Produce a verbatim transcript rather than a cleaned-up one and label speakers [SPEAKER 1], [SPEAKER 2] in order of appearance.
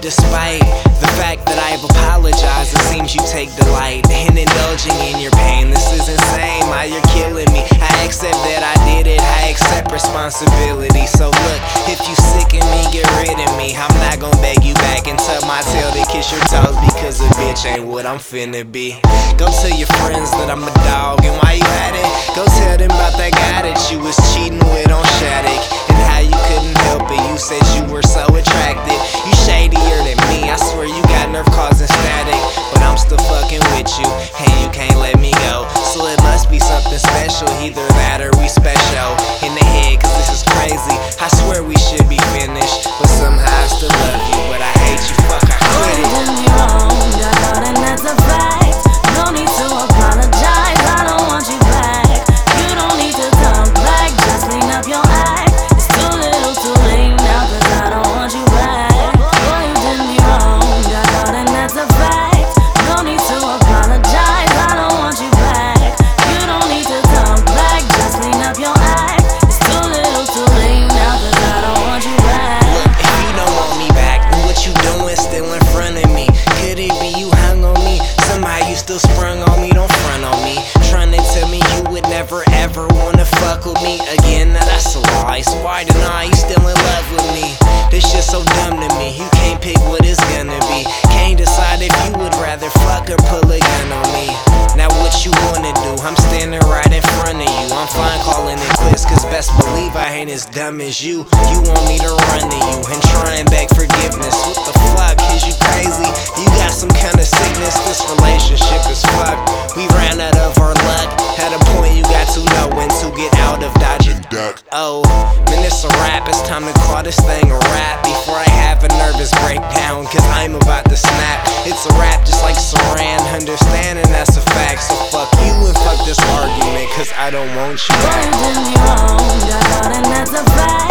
[SPEAKER 1] despite the fact that I've apologized, it seems you take delight in indulging in your pain. This is insane, why you're killing me. I accept that I did it, I accept responsibility. So look, if you sick of me, get rid of me. I'm not gonna beg you back and tell my tail to kiss your toes, because a bitch ain't what I'm finna be. Go tell your friends that I'm a dog, and why you at it? Go tell them about that guy that you was cheating with on Shattuck, and how you couldn't help it. You said you were so attracted. You shadier than me, I swear you got nerve causing static. But I'm still fucking with you, and you can't let me go. So it must be something special, either that or we special in the head, cause this is crazy. I swear we should be finished, but somehow I still love you. But I hate you, fuck, I quit it.
[SPEAKER 2] You did me wrong, God, and that's a fact. No need to apologize, I don't want you back. You don't need to talk back, just clean up your act. It's too little too late now, cause I don't want you back. Boy, you did me wrong, God, and that's a fact. No need to apologize, I don't want you back. You don't need to talk back, just clean up your act. It's too little too late now, cause I don't want you back.
[SPEAKER 1] Look, if you don't want me back, then what you doing still in front of me? Could it be you hung on me? Somehow you still sprung on me, don't front on me. Trying to tell me you would never ever wanna fuck with me again. Now that's a lie, so why deny you still in love with me? This shit's so dumb to me, you can't pick what it's gonna be. Can't decide if you would rather fuck or pull a gun on me. Now what you wanna do? I'm standing right in front of you. I'm fine calling it quits, cause best believe I ain't as dumb as you. You want me to run to you and try and beg forgiveness. What the fuck, is you crazy? You got some kind of sickness, this relationship is fucked. We ran out of our luck, at a point you got to know when to get out of dodging duck. Oh, man, it's a wrap, it's time to call this thing a rap before I have a nervous breakdown, cause I'm about to snap. It's a rap just like Saran, understanding that's a fact. So fuck you and fuck this argument, cause I don't want you
[SPEAKER 2] Boy,
[SPEAKER 1] back.
[SPEAKER 2] you did me wrong, God, and that's a fact.